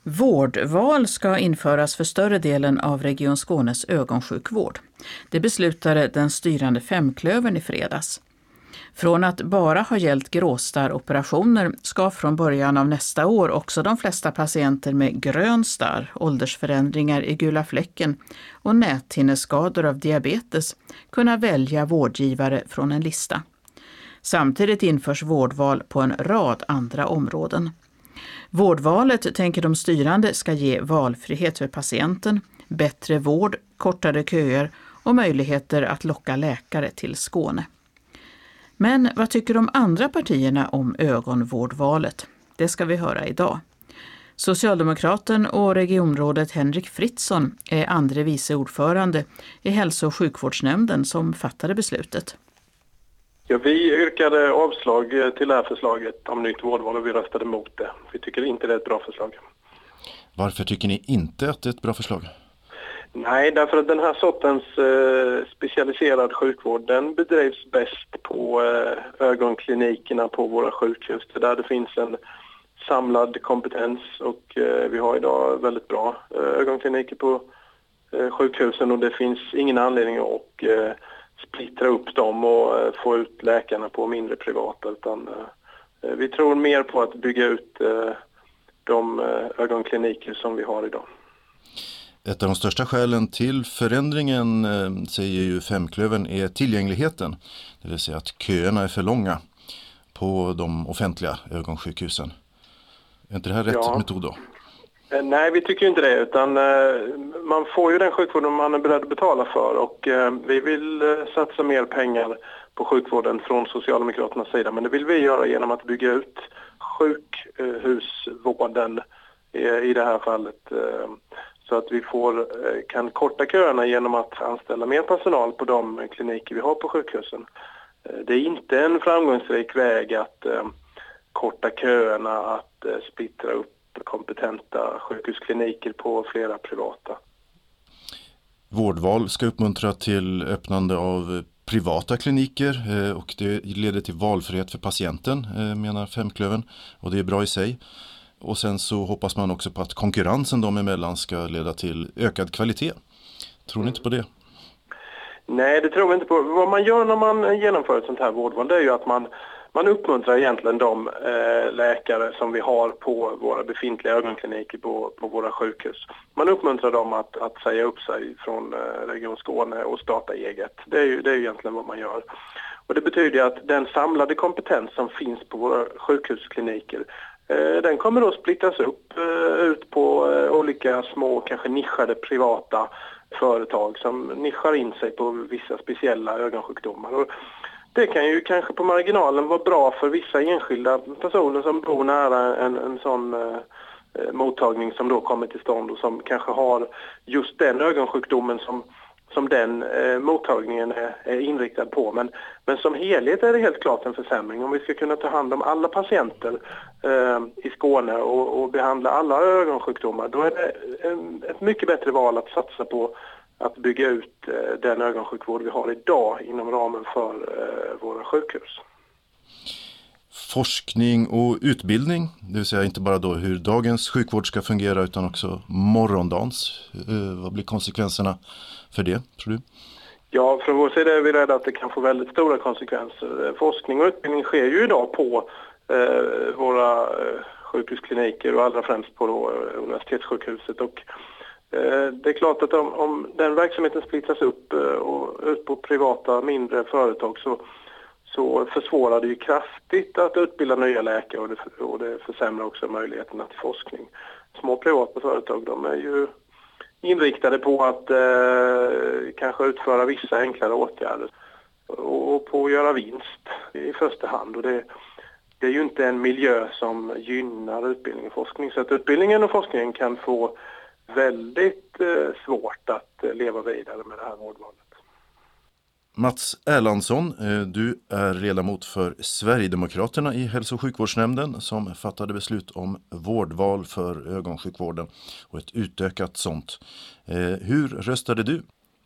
Vårdval ska införas för större delen av Region Skånes ögonsjukvård. Det beslutade den styrande femklövern i fredags. Från att bara ha gällt gråstarroperationer ska från början av nästa år också de flesta patienter med grön starr, åldersförändringar i gula fläcken och näthinneskador av diabetes kunna välja vårdgivare från en lista. Samtidigt införs vårdval på en rad andra områden. Vårdvalet tänker de styrande ska ge valfrihet för patienten, bättre vård, kortare köer och möjligheter att locka läkare till Skåne. Men vad tycker de andra partierna om ögonvårdvalet? Det ska vi höra idag. Socialdemokraten och regionrådet Henrik Fritzson är andre vice ordförande i hälso- och sjukvårdsnämnden som fattade beslutet. Ja, vi yrkade avslag till det här förslaget om nytt vårdval och vi röstade emot det. Vi tycker inte det är ett bra förslag. Varför tycker ni inte att det är ett bra förslag? Nej, därför att den här sortens specialiserad sjukvård den bedrivs bäst på ögonklinikerna på våra sjukhus. Där det finns en samlad kompetens och vi har idag väldigt bra ögonkliniker på sjukhusen och det finns ingen anledning att splittra upp dem och få ut läkarna på mindre privata utan vi tror mer på att bygga ut de ögonkliniker som vi har idag. Ett av de största skälen till förändringen, säger ju femklövern, är tillgängligheten. Det vill säga att köerna är för långa på de offentliga ögonsjukhusen. Är inte det här rätt metod då? Nej, vi tycker inte det utan man får ju den sjukvården man är beredd att betala för och vi vill satsa mer pengar på sjukvården från Socialdemokraternas sida men det vill vi göra genom att bygga ut sjukhusvården i det här fallet så att vi kan korta köerna genom att anställa mer personal på de kliniker vi har på sjukhusen. Det är inte en framgångsrik väg att korta köerna, att splittra upp kompetenta sjukhuskliniker på flera privata. Vårdval ska uppmuntra till öppnande av privata kliniker och det leder till valfrihet för patienten, menar femklövern, och det är bra i sig. Och sen så hoppas man också på att konkurrensen dem emellan ska leda till ökad kvalitet. Tror ni inte på det? Nej, det tror vi inte på. Vad man gör när man genomför ett sånt här vårdval det är ju att man uppmuntrar egentligen de läkare som vi har på våra befintliga ögonkliniker på våra sjukhus. Man uppmuntrar dem att säga upp sig från Region Skåne och starta eget. Det är ju egentligen vad man gör. Och det betyder att den samlade kompetens som finns på våra sjukhuskliniker den kommer då splittas upp ut på olika små, kanske nischade privata företag som nischar in sig på vissa speciella ögonsjukdomar. Och det kan ju kanske på marginalen vara bra för vissa enskilda personer som bor nära en sån mottagning som då kommer till stånd och som kanske har just den ögonsjukdomen som den mottagningen är inriktad på. Men som helhet är det helt klart en försämring. Om vi ska kunna ta hand om alla patienter i Skåne och behandla alla ögonsjukdomar, då är det ett mycket bättre val att satsa på att bygga ut den ögonsjukvård vi har idag inom ramen för våra sjukhus. Forskning och utbildning, det vill säga inte bara då hur dagens sjukvård ska fungera utan också morgondagens. Vad blir konsekvenserna för det, tror du? Ja, från vår sida är vi rädda att det kan få väldigt stora konsekvenser. Forskning och utbildning sker ju idag på våra sjukhuskliniker och allra främst på universitetssjukhuset. Och det är klart att om den verksamheten splittras upp och ut på privata mindre företag så försvårar det ju kraftigt att utbilda nya läkare och det försämrar också möjligheterna till forskning. Små privata företag, de är ju inriktade på att kanske utföra vissa enklare åtgärder och på att göra vinst i första hand. Och det är ju inte en miljö som gynnar utbildning och forskning. Så att utbildningen och forskningen kan få väldigt svårt att leva vidare med det här vårdvalet. Mats Erlandsson, du är ledamot för Sverigedemokraterna i hälso- och sjukvårdsnämnden som fattade beslut om vårdval för ögonsjukvården och ett utökat sånt. Hur röstade du?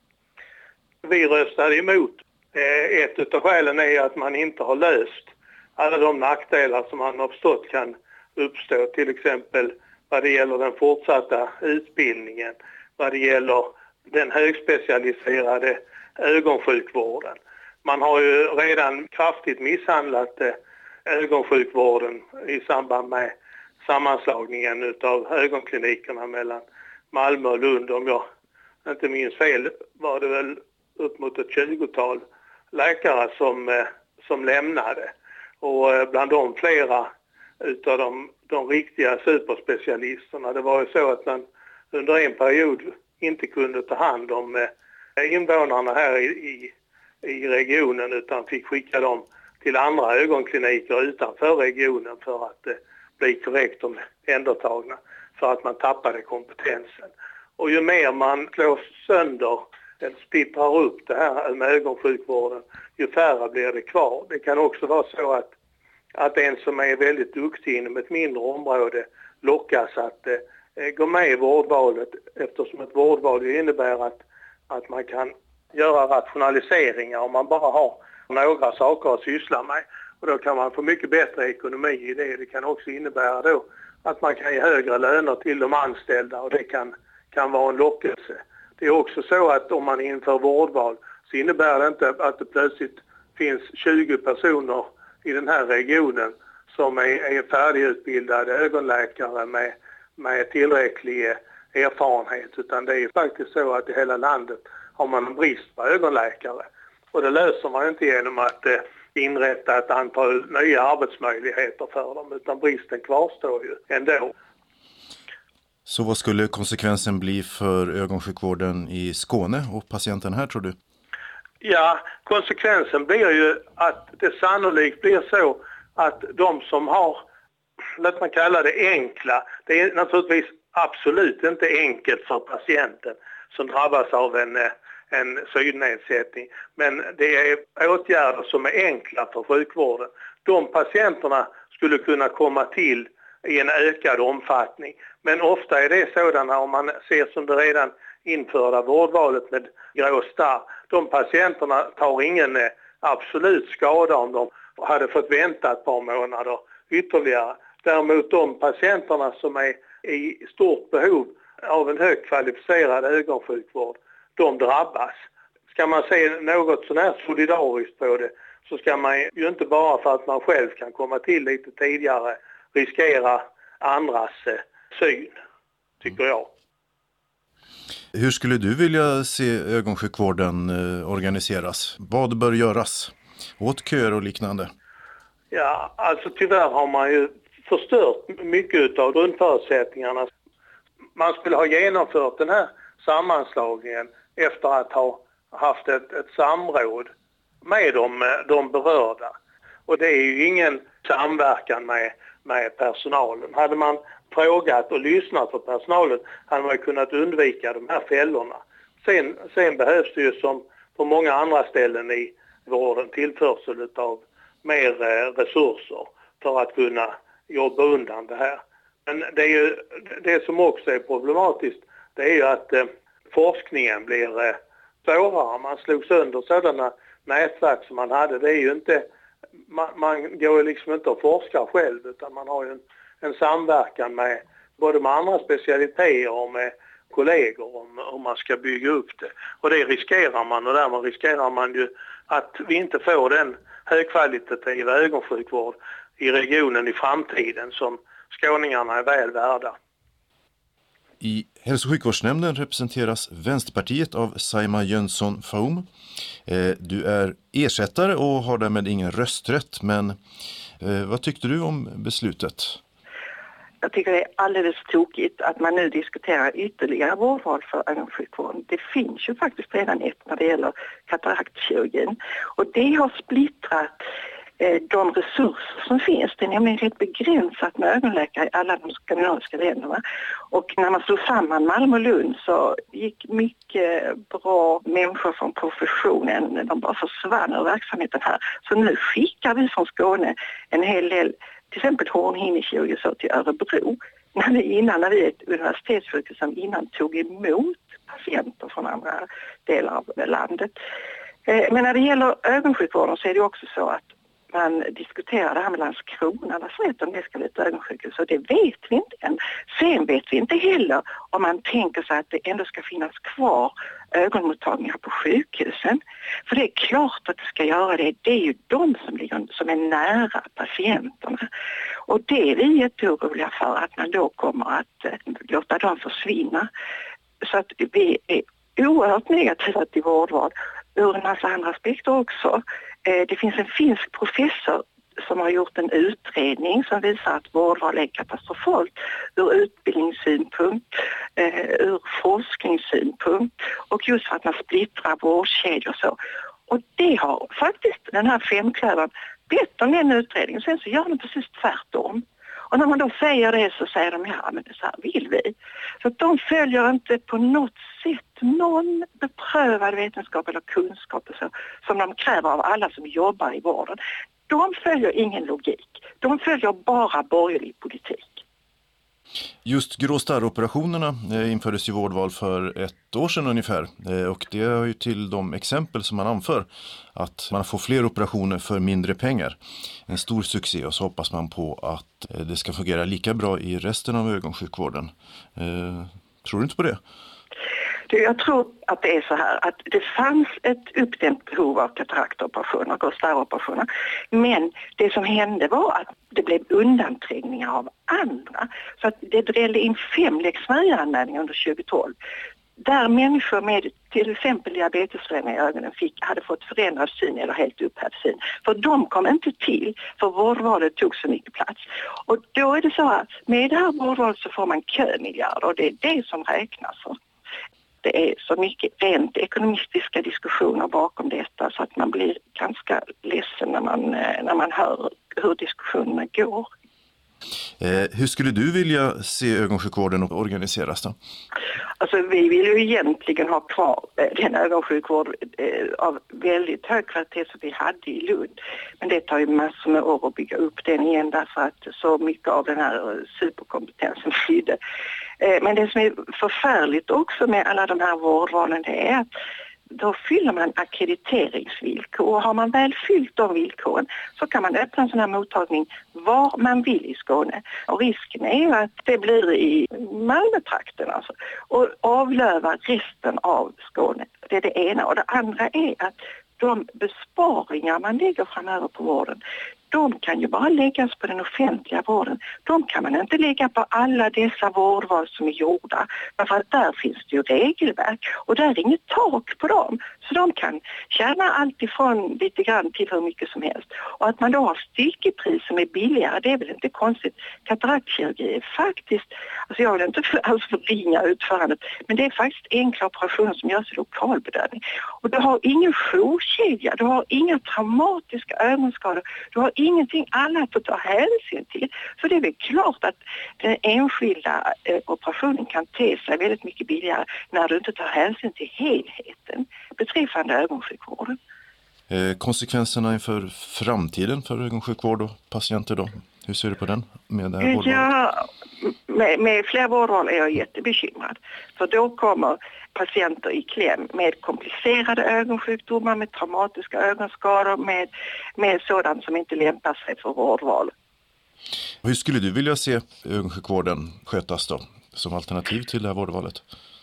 Vi röstade emot. Ett av skälen är att man inte har löst alla de nackdelar som man har förstått kan uppstå. Till exempel vad det gäller den fortsatta utbildningen, vad det gäller den högspecialiserade ögonsjukvården. Man har ju redan kraftigt misshandlat ögonsjukvården i samband med sammanslagningen av ögonklinikerna mellan Malmö och Lund. Om jag inte minns fel var det väl upp mot ett 20-tal läkare som lämnade. Och bland dem flera utav de riktiga superspecialisterna. Det var ju så att man under en period inte kunde ta hand om invånarna här i regionen utan fick skicka dem till andra ögonkliniker utanför regionen för att bli korrekt omhändertagna, för att man tappade kompetensen. Och ju mer man slår sönder eller splittrar upp det här med ögonsjukvården, ju färre blir det kvar. Det kan också vara så att en som är väldigt duktig inom ett mindre område lockas att gå med i vårdvalet, eftersom ett vårdval innebär att man kan göra rationaliseringar om man bara har några saker att syssla med. Och då kan man få mycket bättre ekonomi i det. Det kan också innebära då att man kan ge högre löner till de anställda, och det kan vara en lockelse. Det är också så att om man inför vårdval så innebär det inte att det plötsligt finns 20 personer i den här regionen som är färdigutbildade ögonläkare med tillräcklig erfarenhet, utan det är faktiskt så att i hela landet har man en brist på ögonläkare. Och det löser man inte genom att inrätta ett antal nya arbetsmöjligheter för dem, utan bristen kvarstår ju ändå. Så vad skulle konsekvensen bli för ögonsjukvården i Skåne och patienten här, tror du? Ja, konsekvensen blir ju att det sannolikt blir så att de som har, låt man kalla det enkla, det är naturligtvis absolut inte enkelt för patienten som drabbas av en synnedsättning, men det är åtgärder som är enkla för sjukvården. De patienterna skulle kunna komma till i en ökad omfattning, men ofta är det sådana, om man ser som det redan införda vårdvalet med grå starr, de patienterna tar ingen absolut skada om de hade fått vänta ett par månader ytterligare. Däremot de patienterna som är i stort behov av en högkvalificerad ögonsjukvård, de drabbas. Ska man se något sån här solidariskt på det, så ska man ju inte bara för att man själv kan komma till lite tidigare riskera andras syn, tycker jag. Hur skulle du vilja se ögonsjukvården organiseras? Vad bör göras åt köer och liknande? Ja, alltså tyvärr har man ju förstört mycket av grundförutsättningarna. Man skulle ha genomfört den här sammanslagningen efter att ha haft ett samråd med de berörda. Och det är ju ingen samverkan med personalen. Hade man frågat och lyssnat på personalen hade man kunnat undvika de här fällorna. Sen behövs det ju som på många andra ställen i vården tillförsel av mer resurser för att kunna jobba undan det här. Men det är ju det som också är problematiskt, det är ju att forskningen blir svårare. Man slog sönder sådana nätverk som man hade. Det är ju inte, man går ju liksom inte och forskar själv, utan man har ju en samverkan med både med andra specialiteter och med kollegor om man ska bygga upp det. Och det riskerar man, och därmed riskerar man ju att vi inte får den högkvalitativa ögonsjukvård i regionen i framtiden som skåningarna är väl värda. I hälso- och sjukvårdsnämnden representeras Vänsterpartiet av Saima Jönsson Faum. Du är ersättare och har därmed ingen rösträtt, men vad tyckte du om beslutet? Jag tycker det är alldeles tokigt att man nu diskuterar ytterligare vårdval för ögonsjukvården. Det finns ju faktiskt redan ett när det gäller kataraktkirurgin. Och det har splittrat de resurser som finns. Det är nämligen rätt begränsat med ögonläkare i alla de skandinaviska länderna. Och när man slog samman Malmö och Lund så gick mycket bra människor från professionen. De bara försvann ur verksamheten här. Så nu skickar vi från Skåne en hel del, till exempel hornhinnekirurgi så till Örebro. När vi är ett universitetssjukhus som innan tog emot patienter från andra delar av landet. Men när det gäller ögonsjukvården så är det också så att man diskuterar det här med Landskronas rätt om det ska bli ett ögonsjukhus, och det vet vi inte än. Sen vet vi inte heller om man tänker sig att det ändå ska finnas kvar ögonmottagningar på sjukhusen. För det är klart att det ska göra det. Det är ju de som är nära patienterna. Och det är vi jätteoroliga för, att man då kommer att låta dem försvinna. Så att vi är oerhört negativa till vårdval ur en massa andra aspekter också. Det finns en finsk professor som har gjort en utredning som visar att vårdval är katastrofalt ur utbildningssynpunkt, ur forskningssynpunkt och just för att man splittrar vårdkedjor och så. Och det har faktiskt den här femklövern bett om den utredningen, sen så gör de precis tvärtom. Och när man då säger det så säger de, ja men det så här vill vi. Så att de följer inte på något sätt någon beprövad vetenskap eller kunskap och så, som de kräver av alla som jobbar i vården. De följer ingen logik. De följer bara borgerlig politik. Just gråstarroperationerna infördes i vårdval för 1 år sedan ungefär, och det är ju till de exempel som man anför att man får fler operationer för mindre pengar. En stor succé, och så hoppas man på att det ska fungera lika bra i resten av ögonsjukvården. Tror du inte på det? Jag tror att det är så här att det fanns ett uppdämt behov av kataraktoroperationer och gråstarroperationer. Men det som hände var att det blev undanträngningar av andra. Så att det drällde in 5 lex Maria-anmälningar under 2012. Där människor med till exempel diabetesförändringar i ögonen hade fått förändrad syn eller helt upphävd syn. För de kom inte till, för vårdvalet tog så mycket plats. Och då är det så att med det här vårdvalet så får man kömiljarder, och det är det som räknas. Det är så mycket rent ekonomistiska diskussioner bakom detta så att man blir ganska ledsen när man hör hur diskussionerna går. Hur skulle du vilja se ögonsjukvården organiseras då? Alltså vi vill ju egentligen ha kvar den ögonsjukvård av väldigt hög kvalitet som vi hade i Lund. Men det tar ju massor med år att bygga upp den igen därför att så mycket av den här superkompetensen flydde. Men det som är förfärligt också med alla de här vårdvalen, det är att då fyller man ackrediteringsvillkor. Och har man väl fyllt de villkoren så kan man öppna en sån här mottagning var man vill i Skåne. Och risken är ju att det blir i Malmötrakten alltså, och avlöva resten av Skåne. Det är det ena. Och det andra är att de besparingar man lägger framöver på vården, de kan ju bara läggas på den offentliga vården. De kan man inte lägga på alla dessa vårdval som är gjorda. Därför att där finns det ju regelverk och där är inget tak på dem. Så de kan tjäna allt ifrån lite grann till hur mycket som helst. Och att man då har styckepris som är billigare, det är väl inte konstigt. Kataraktkirurgi är faktiskt, alltså jag vill inte alls förringa utförandet, men det är faktiskt enkla operationer som görs i lokalbedövning. Och du har ingen jourkedja, du har inga traumatiska ögonskador, du har ingenting annat att ta hänsyn till. Så det är väl klart att den enskilda operationen kan te sig väldigt mycket billigare när du inte tar hänsyn till helheten beträffande ögonsjukvården. Konsekvenserna inför framtiden för ögonsjukvård och patienter då? Hur ser du på den med det här vårdvalet? Med fler vårdval är jag jättebekymrad. För då kommer patienter i kläm med komplicerade ögonsjukdomar, med traumatiska ögonskador, med sådant som inte lämpar sig för vårdval. Hur skulle du vilja se ögonsjukvården skötas då, som alternativ till det här vårdvalet?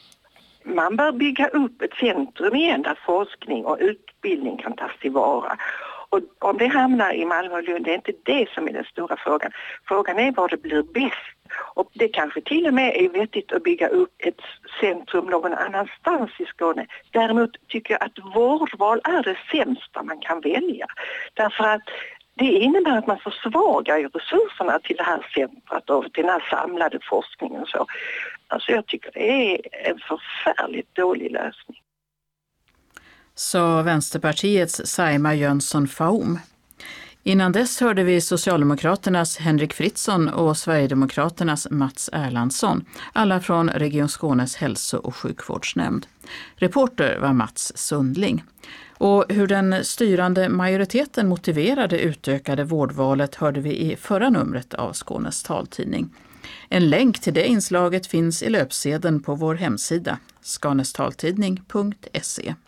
Man bör bygga upp ett centrum igen där forskning och utbildning kan tas tillvara. Och om det hamnar i Malmö och Lund, det är inte det som är den stora frågan. Frågan är var det blir bäst. Och det kanske till och med är vettigt att bygga upp ett centrum någon annanstans i Skåne. Däremot tycker jag att vårdval är det sämsta man kan välja. Därför att det innebär att man försvagar resurserna till det här centret och till den här samlade forskningen och så. Alltså jag tycker det är en förfärligt dålig lösning. Så Vänsterpartiets Saima Jönsson Faum. Innan dess hörde vi Socialdemokraternas Henrik Fritzson och Sverigedemokraternas Mats Erlandsson, alla från Region Skånes hälso- och sjukvårdsnämnd. Reporter var Mats Sundling. Och hur den styrande majoriteten motiverade utökade vårdvalet hörde vi i förra numret av Skånes taltidning. En länk till det inslaget finns i löpsedeln på vår hemsida skanestaltidning.se.